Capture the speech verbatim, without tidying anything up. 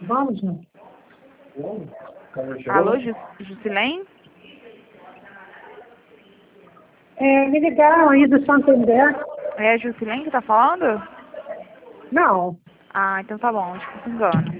Vamos, né? Alô, Ju- Jusilene? É, me ligaram aí do Santander. É a Jusilene que tá falando? Não. Ah, então tá bom, desculpa o engano.